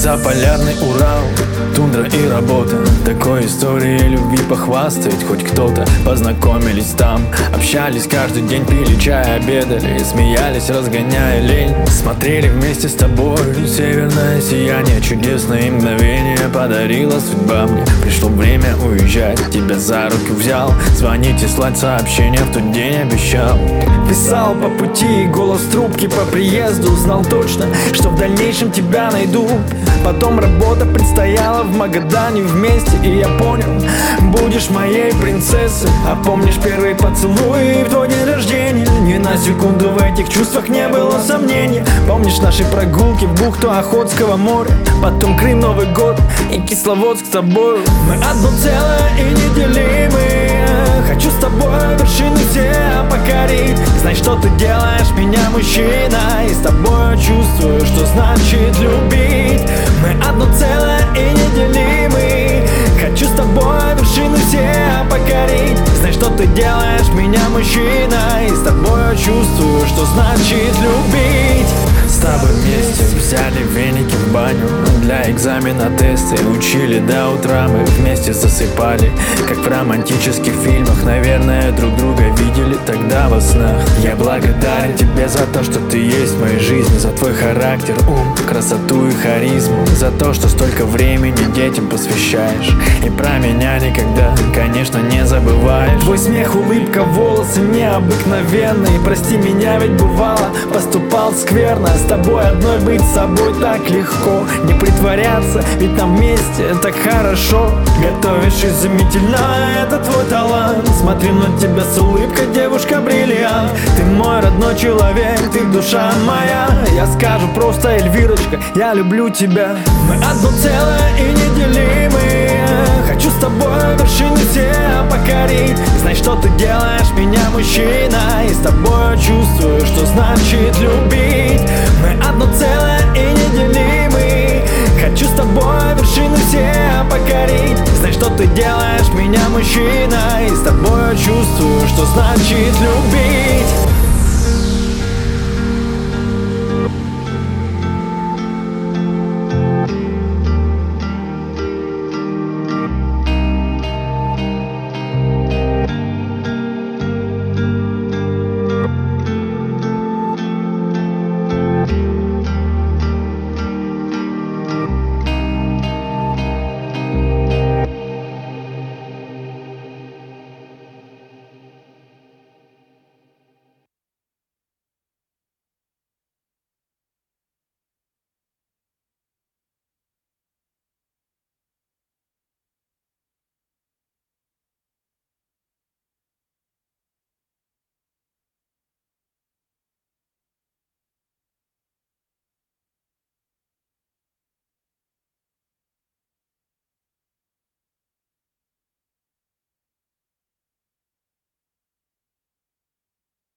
Заполярный Урал, тундра и работа. Такой историей любви похвастает хоть кто-то. Познакомились там, общались каждый день, пили чай, обедали, смеялись, разгоняя лень. Смотрели вместе с тобой северное сияние. Чудесное мгновение подарила судьба мне. Пришло время уезжать, тебя за руку взял. Звонить и слать сообщения в тот день обещал. Писал по пути, голос трубки по приезду. Знал точно, что в дальнейшем тебя найду. Потом работа предстояла в Магадане вместе. И я понял, будешь моей принцессой. А помнишь первый поцелуй в твой день рождения? Ни на секунду в этих чувствах не было сомнений. Помнишь наши прогулки в бухту Охотского моря? Потом Крым, Новый год и Кисловодск с тобой. Мы одно целое и неделимые. Хочу с тобой вершины все покорить. Знай, что ты делаешь меня мужчина. И с тобой чувствую, что значит любить. Мы одно целое и неделимые. Хочу с тобой вершины все покорить. Знай, что ты делаешь меня мужчина. И с тобой чувствую, что значит любить. С тобой вместе взяли веники в баню. Для экзамена тесты учили до утра. Мы вместе засыпали, как в романтических фильмах. Наверное, друг друга видели тогда во снах. Я благодарен тебе за то, что ты есть в моей жизни. За твой характер, ум, красоту и харизму. За то, что столько времени детям посвящаешь. И про меня никогда, конечно, не забываешь. Твой смех, улыбка, волосы необыкновенные. Прости меня, ведь бывало поступал скверно. С тобой одной быть собой так легко. Не притворяться, ведь нам вместе так хорошо. Готовишь изумительно, это твой талант. Смотрю на тебя с улыбкой, девушка-бриллиант. Ты мой родной человек, ты душа моя. Я скажу просто, Эльвирочка, я люблю тебя. Мы одно целое и неделимые. Хочу с тобой вершины все покорить. Знай, что ты делаешь меня мужчина. И с тобой чувствую, что значит любить. Мы одно целое и неделимые. Хочу с тобой вершины все покорить. Знай, что ты делаешь меня мужчина. И с тобой чувствую, что значит любить.